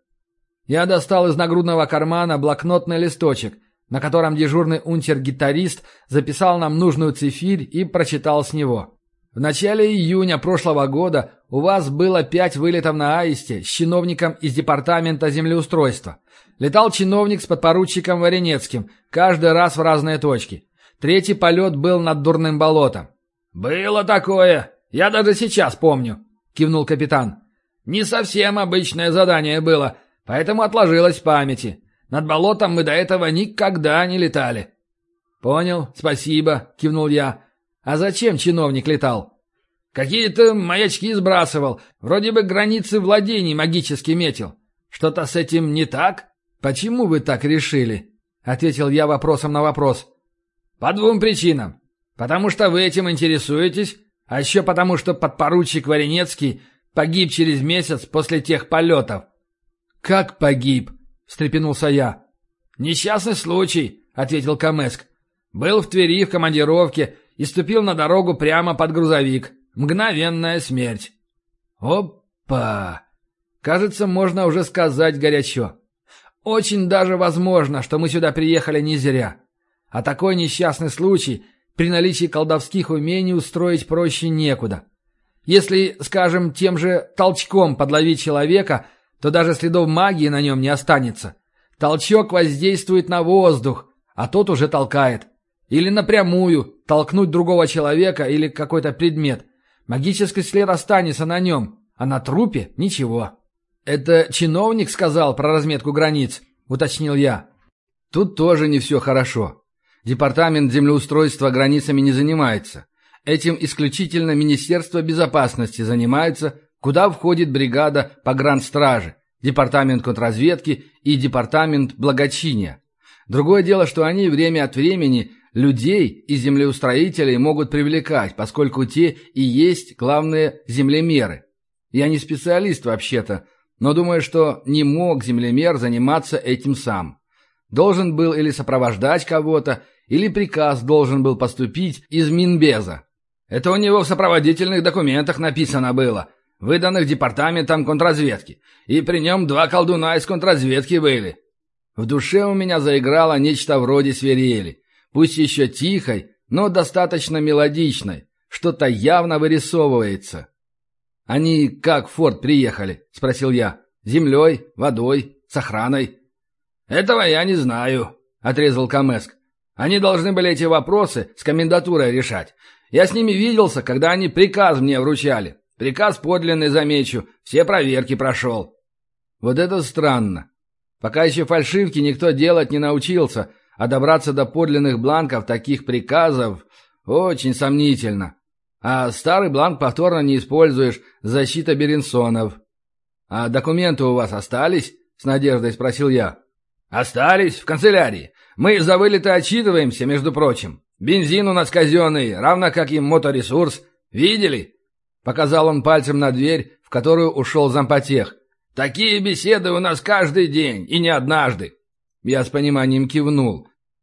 Я достал из нагрудного кармана блокнотный листочек, на котором дежурный унтер-гитарист записал нам нужную цифирь и прочитал с него. В начале июня прошлого года у вас было пять вылетов на Аисте с чиновником из департамента землеустройства. Летал чиновник с подпоручиком Варенецким, каждый раз в разные точки. Третий полет был над Дурным болотом. «Было такое. Я даже сейчас помню», — кивнул капитан. «Не совсем обычное задание было, поэтому отложилось в памяти. Над болотом мы до этого никогда не летали». «Понял, спасибо», — кивнул я. «А зачем чиновник летал?» «Какие-то маячки сбрасывал. Вроде бы границы владений магически метил. Что-то с этим не так?» «Почему вы так решили?» — ответил я вопросом на вопрос. «По двум причинам. Потому что вы этим интересуетесь, а еще потому, что подпоручик Варенецкий погиб через месяц после тех полетов». «Как погиб?» — встрепенулся я. «Несчастный случай», — ответил Камэск. «Был в Твери в командировке и ступил на дорогу прямо под грузовик. Мгновенная смерть». «Опа! Кажется, можно уже сказать горячо. Очень даже возможно, что мы сюда приехали не зря. А такой несчастный случай при наличии колдовских умений устроить проще некуда. Если, скажем, тем же толчком подловить человека, то даже следов магии на нем не останется. Толчок воздействует на воздух, а тот уже толкает. Или напрямую толкнуть другого человека или какой-то предмет. Магический след останется на нем, а на трупе ничего». «Это чиновник сказал про разметку границ?» — уточнил я. «Тут тоже не все хорошо. Департамент землеустройства границами не занимается. Этим исключительно Министерство безопасности занимается, куда входит бригада погранстражи, департамент контрразведки и департамент благочиния. Другое дело, что они время от времени людей и землеустроителей могут привлекать, поскольку те и есть главные землемеры. Я не специалист вообще-то, но думаю, что не мог землемер заниматься этим сам. Должен был или сопровождать кого-то, или приказ должен был поступить из Минбеза. Это у него в сопроводительных документах написано было, выданных департаментом контрразведки, и при нем два колдуна из контрразведки были. В душе у меня заиграло нечто вроде свирели, пусть еще тихой, но достаточно мелодичной, что-то явно вырисовывается. «Они как в форт приехали?» — спросил я. «Землей, водой, с охраной?» «Этого я не знаю», — отрезал Камэск. «Они должны были эти вопросы с комендатурой решать. Я с ними виделся, когда они приказ мне вручали. Приказ подлинный, замечу, все проверки прошел». «Вот это странно. Пока еще фальшивки никто делать не научился, а добраться до подлинных бланков таких приказов очень сомнительно. А старый бланк повторно не используешь, защита Беренсонов». «А документы у вас остались?» — с надеждой спросил я. «Остались, в канцелярии. Мы за вылеты отчитываемся, между прочим. Бензин у нас казенный, равно как и моторесурс. Видели?» Показал он пальцем на дверь, в которую ушел зампотех. «Такие беседы у нас каждый день, и не однажды». Я с пониманием кивнул.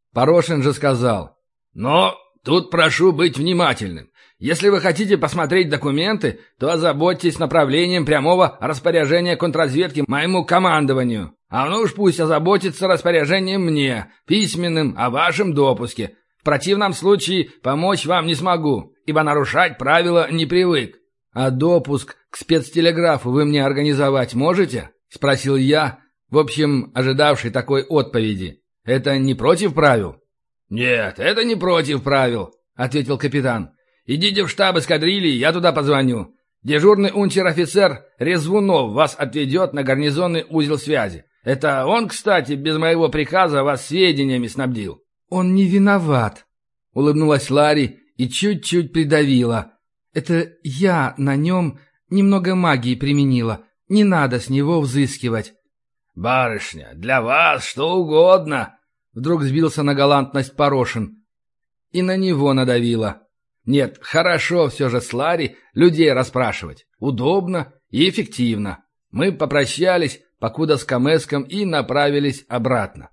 Порошин же сказал: «Но тут прошу быть внимательным. Если вы хотите посмотреть документы, то озаботьтесь направлением прямого распоряжения контрразведки моему командованию. А оно уж пусть озаботится распоряжением мне, письменным, о вашем допуске. В противном случае помочь вам не смогу, ибо нарушать правила не привык». «А допуск к спецтелеграфу вы мне организовать можете?» — спросил я, в общем, ожидавший такой отповеди. «Это не против правил?» «Нет, это не против правил», — ответил капитан. «Идите в штаб эскадрильи, я туда позвоню. Дежурный унтер-офицер Резвунов вас отведет на гарнизонный узел связи. Это он, кстати, без моего приказа вас сведениями снабдил». «Он не виноват», — улыбнулась Ларри и чуть-чуть придавила. «Это я на нем немного магии применила. Не надо с него взыскивать». «Барышня, для вас что угодно», — вдруг сбился на галантность Порошин. И на него надавила. Нет, хорошо все же с Ларри людей расспрашивать. Удобно и эффективно. Мы попрощались, покуда с Камэском, и направились обратно.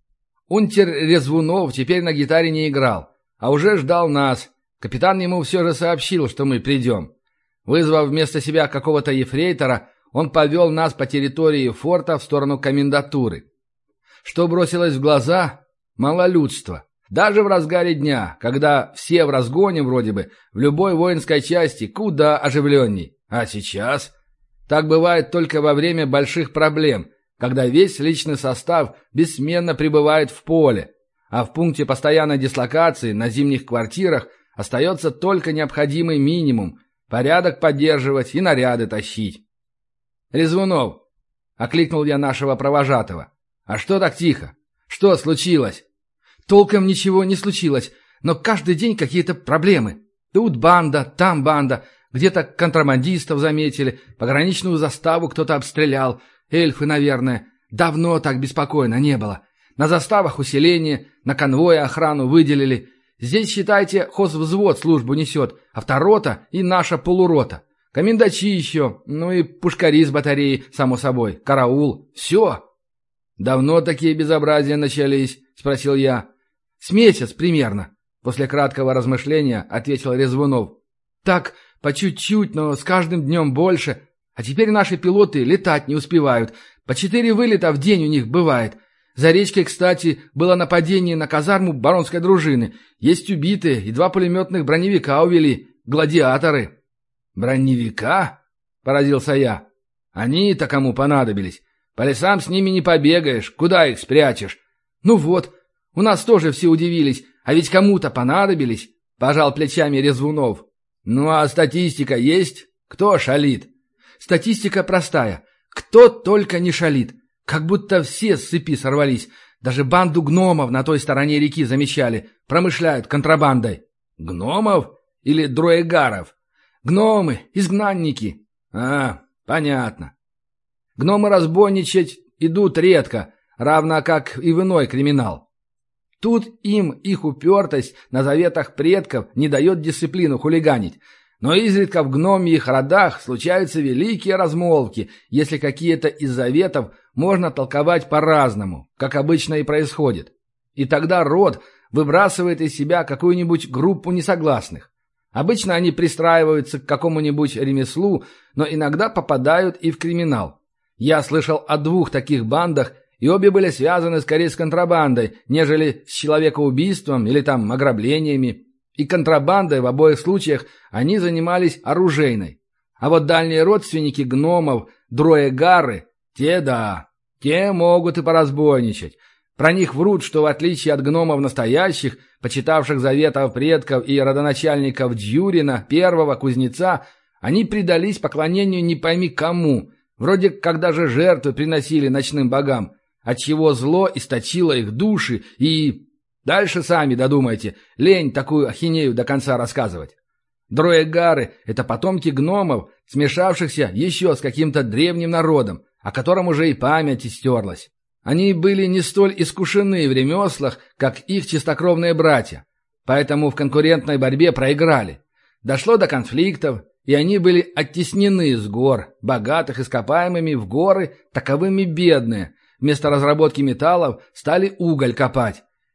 Унтер Резвунов теперь на гитаре не играл, а уже ждал нас. Капитан ему все же сообщил, что мы придем. Вызвав вместо себя какого-то ефрейтора, он повел нас по территории форта в сторону комендатуры. Что бросилось в глаза? Малолюдство. Даже в разгаре дня, когда все в разгоне вроде бы, в любой воинской части куда оживленней. А сейчас? Так бывает только во время больших проблем, когда весь личный состав бессменно пребывает в поле, а в пункте постоянной дислокации на зимних квартирах остается только необходимый минимум – порядок поддерживать и наряды тащить. «Резвунов!» – окликнул я нашего провожатого. «А что так тихо? Что случилось?» «Толком ничего не случилось, но каждый день какие-то проблемы. Тут банда, там банда, где-то контрабандистов заметили, пограничную заставу кто-то обстрелял, эльфы, наверное. Давно так беспокойно не было. На заставах усиление, на конвое охрану выделили. Здесь, считайте, хозвзвод службу несет, авторота и наша полурота. Комендачи еще, ну и пушкари с батареи, само собой, караул. Все». «Давно такие безобразия начались?» — спросил я. «С месяц примерно», — после краткого размышления ответил Резвунов. «Так, по чуть-чуть, но с каждым днем больше. А теперь наши пилоты летать не успевают. По четыре вылета в день у них бывает. За речкой, кстати, было нападение на казарму баронской дружины. Есть убитые, и два пулеметных броневика увели. Гладиаторы». «Броневика?» — поразился я. «Они-то кому понадобились? По лесам с ними не побегаешь. Куда их спрячешь?» «Ну вот, у нас тоже все удивились. А ведь кому-то понадобились», — пожал плечами Резвунов. «Ну а статистика есть? Кто шалит?» «Статистика простая. Кто только не шалит. Как будто все с цепи сорвались. Даже банду гномов на той стороне реки замечали. Промышляют контрабандой». «Гномов? Или дроегаров?» «Гномы, изгнанники». «А, понятно. Гномы разбойничать идут редко, равно как и в иной криминал. Тут им их упертость на заветах предков не дает дисциплину хулиганить. Но изредка в гномьих родах случаются великие размолвки, если какие-то из заветов можно толковать по-разному, как обычно и происходит. И тогда род выбрасывает из себя какую-нибудь группу несогласных. Обычно они пристраиваются к какому-нибудь ремеслу, но иногда попадают и в криминал. Я слышал о двух таких бандах, и обе были связаны скорее с контрабандой, нежели с человекоубийством или там ограблениями. И контрабандой в обоих случаях они занимались оружейной. А вот дальние родственники гномов, дроегары, те да, те могут и поразбойничать. Про них врут, что в отличие от гномов настоящих, почитавших заветов предков и родоначальников Дьюрина, первого кузнеца, они предались поклонению не пойми кому, вроде как даже жертвы приносили ночным богам, отчего зло источило их души и... Дальше сами додумайте, лень такую ахинею до конца рассказывать. Дроегары — это потомки гномов, смешавшихся еще с каким-то древним народом, о котором уже и память истерлась. Они были не столь искушены в ремеслах, как их чистокровные братья, поэтому в конкурентной борьбе проиграли. Дошло до конфликтов, и они были оттеснены с гор, богатых ископаемыми, в горы, таковыми бедные. Вместо разработки металлов стали уголь копать.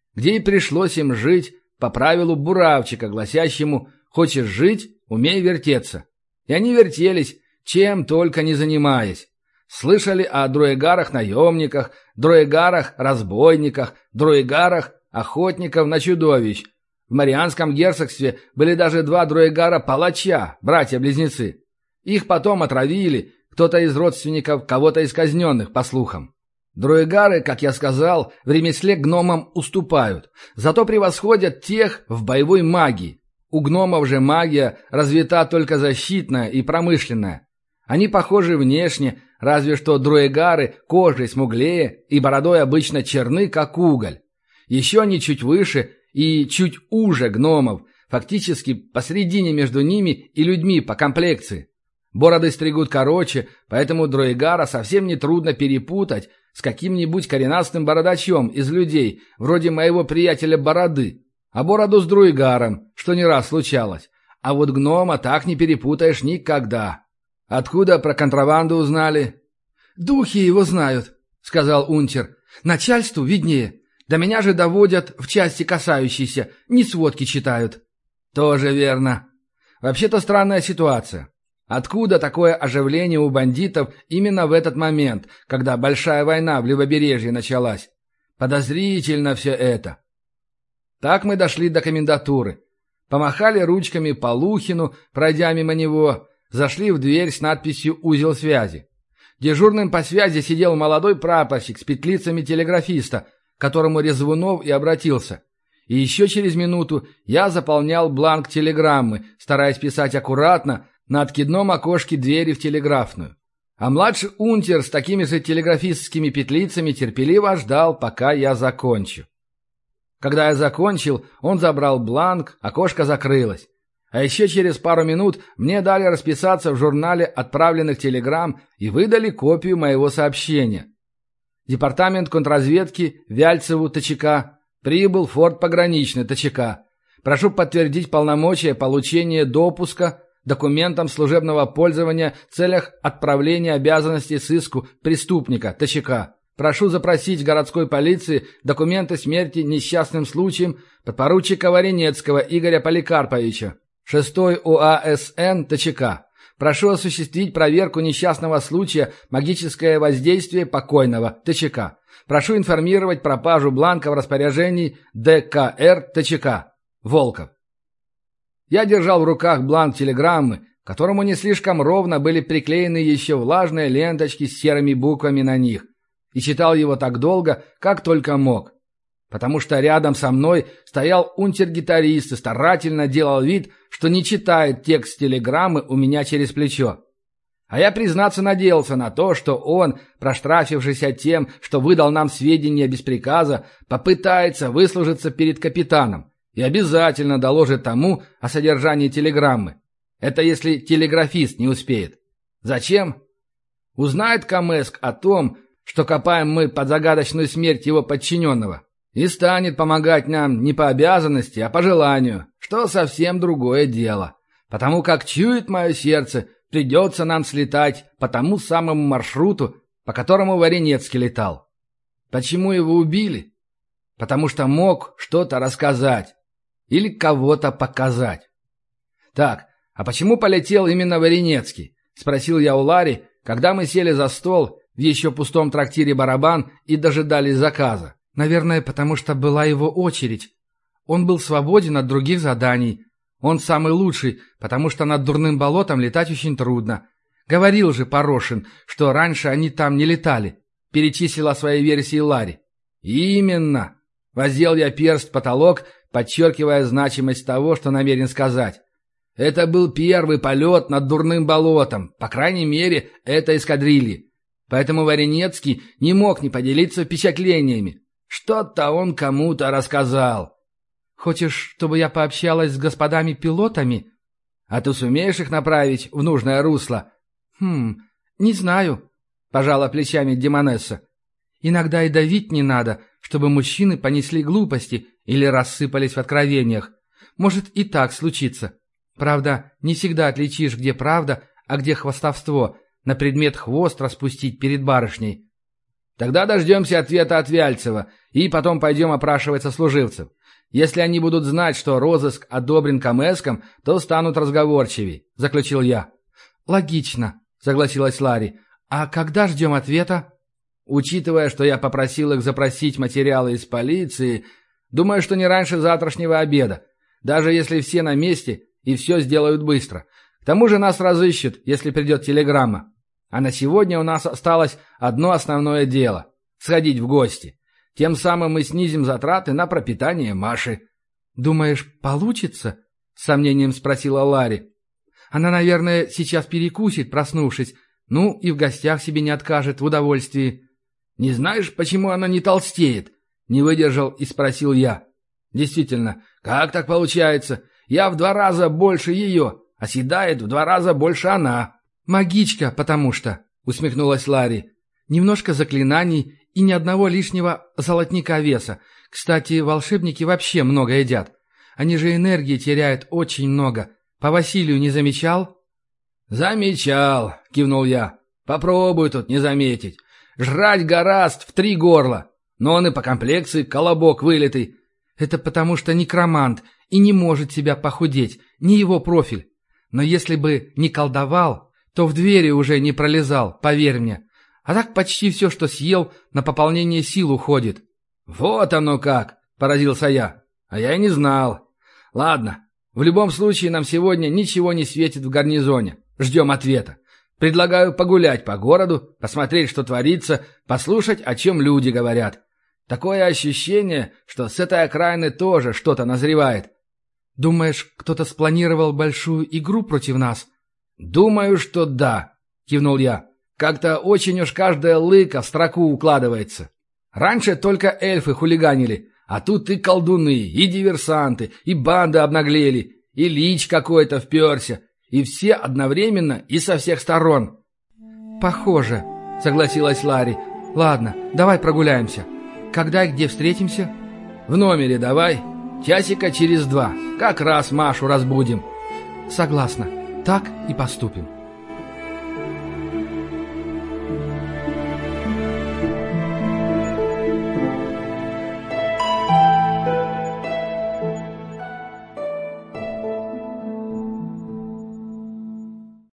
где и пришлось им жить по правилу буравчика, гласящему «хочешь жить, умей вертеться». И они вертелись, чем только не занимаясь. Слышали о друэгарах-наемниках, друэгарах-разбойниках, друэгарах-охотников на чудовищ. В Марианском герцогстве были даже два друэгара-палача, братья-близнецы. Их потом отравили, кто-то из родственников кого-то из казненных, по слухам. Друэгары, как я сказал, в ремесле гномам уступают, зато превосходят тех в боевой магии. У гномов же магия развита только защитная и промышленная. Они похожи внешне, разве что друэгары кожей смуглее и бородой обычно черны, как уголь. Еще они чуть выше и чуть уже гномов, фактически посредине между ними и людьми по комплекции. Бороды стригут короче, поэтому друэгара совсем нетрудно перепутать с каким-нибудь коренастым бородачом из людей, вроде моего приятеля Бороды, а бороду с друэгаром, что не раз случалось. А вот гнома так не перепутаешь никогда. Откуда про контрабанду узнали? «Духи его знают», — сказал унтер. «Начальству виднее. До меня же доводят в части касающейся, не сводки читают». «Тоже верно. Вообще-то странная ситуация. Откуда такое оживление у бандитов именно в этот момент, когда большая война в Левобережье началась? Подозрительно все это». Так мы дошли до комендатуры. Помахали ручками Полухину, пройдя мимо него, зашли в дверь с надписью «Узел связи». Дежурным по связи сидел молодой прапорщик с петлицами телеграфиста, к которому Резвунов и обратился. И еще через минуту я заполнял бланк телеграммы, стараясь писать аккуратно, на откидном окошке двери в телеграфную. А младший унтер с такими же телеграфистскими петлицами терпеливо ждал, пока я закончу. Когда я закончил, он забрал бланк, окошко закрылось. А еще через пару минут мне дали расписаться в журнале отправленных телеграмм и выдали копию моего сообщения. Департамент контрразведки Вяльцеву ТЧК. Прибыл форт пограничный ТЧК. Прошу подтвердить полномочия получения допуска документам служебного пользования в целях отправления обязанностей сыску преступника ТЧК. Прошу запросить городской полиции документы смерти несчастным случаем подпоручика Варенецкого Игоря Поликарповича. шестой УАСН ТЧК. Прошу осуществить проверку несчастного случая магическое воздействие покойного ТЧК. Прошу информировать пропажу бланка в распоряжении ДКР ТЧК. Волков. Я держал в руках бланк телеграммы, к которому не слишком ровно были приклеены еще влажные ленточки с серыми буквами на них, и читал его так долго, как только мог. Потому что рядом со мной стоял унтер-гитарист и старательно делал вид, что не читает текст телеграммы у меня через плечо. А я, признаться, надеялся на то, что он, проштрафившийся тем, что выдал нам сведения без приказа, попытается выслужиться перед капитаном и обязательно доложит тому о содержании телеграммы. Это если телеграфист не успеет. Зачем? Узнает Камэск о том, что копаем мы под загадочную смерть его подчиненного, и станет помогать нам не по обязанности, а по желанию, что совсем другое дело. Потому как чует мое сердце, придется нам слетать по тому самому маршруту, по которому Варенецкий летал. Почему его убили? Потому что мог что-то рассказать или кого-то показать. Так, а почему полетел именно Варенецкий? Спросил я у Ларри, когда мы сели за стол в еще пустом трактире «Барабан» и дожидались заказа. Наверное, потому что была его очередь. Он был свободен от других заданий. Он самый лучший, потому что над Дурным болотом летать очень трудно. Говорил же Порошин, что раньше они там не летали. Перечислила своей версии Ларри. Именно. Воздел я перст в потолок, подчеркивая значимость того, что намерен сказать. Это был первый полет над Дурным болотом, по крайней мере, этой эскадрильи. Поэтому Варенецкий не мог не поделиться впечатлениями. Что-то он кому-то рассказал. Хочешь, чтобы я пообщалась с господами-пилотами? А ты сумеешь их направить в нужное русло? Хм, не знаю, пожала плечами Демонесса. Иногда и давить не надо, чтобы мужчины понесли глупости или рассыпались в откровениях. Может и так случиться. Правда, не всегда отличишь, где правда, а где хвастовство, на предмет хвост распустить перед барышней. Тогда дождемся ответа от Вяльцева и потом пойдем опрашивать сослуживцев. Если они будут знать, что розыск одобрен Камэском, то станут разговорчивей», — заключил я. «Логично», — согласилась Ларри. «А когда ждем ответа?» «Учитывая, что я попросил их запросить материалы из полиции, думаю, что не раньше завтрашнего обеда, даже если все на месте и все сделают быстро. К тому же нас разыщут, если придет телеграмма. А на сегодня у нас осталось одно основное дело — сходить в гости. Тем самым мы снизим затраты на пропитание Маши». «Думаешь, получится?» — с сомнением спросила Ларри. «Она, наверное, сейчас перекусит, проснувшись, ну и в гостях себе не откажет в удовольствии». «Не знаешь, почему она не толстеет?» — не выдержал и спросил я. «Действительно, как так получается? Я в два раза больше ее, а съедает в два раза больше она». «Магичка, потому что», — усмехнулась Ларри. «Немножко заклинаний и ни одного лишнего золотника веса. Кстати, волшебники вообще много едят. Они же энергии теряют очень много. По Василию не замечал?» «Замечал», — кивнул я. «Попробуй тут не заметить. Жрать гораст в три горла. Но он и по комплекции колобок вылитый». «Это потому что некромант и не может себя похудеть, не его профиль. Но если бы не колдовал, то в двери уже не пролезал, поверь мне. А так почти все, что съел, на пополнение сил уходит». «Вот оно как!» — поразился я. «А я и не знал. Ладно, в любом случае нам сегодня ничего не светит в гарнизоне. Ждем ответа. Предлагаю погулять по городу, посмотреть, что творится, послушать, о чем люди говорят. Такое ощущение, что с этой окраины тоже что-то назревает». «Думаешь, кто-то спланировал большую игру против нас?» «Думаю, что да», — кивнул я. «Как-то очень уж каждая лыка в строку укладывается. Раньше только эльфы хулиганили, а тут и колдуны, и диверсанты, и банды обнаглели, и лич какой-то вперся, и все одновременно и со всех сторон». «Похоже», — согласилась Ларри. «Ладно, давай прогуляемся. Когда и где встретимся?» «В номере давай. Часика через два. Как раз Машу разбудим». «Согласна. Так и поступим».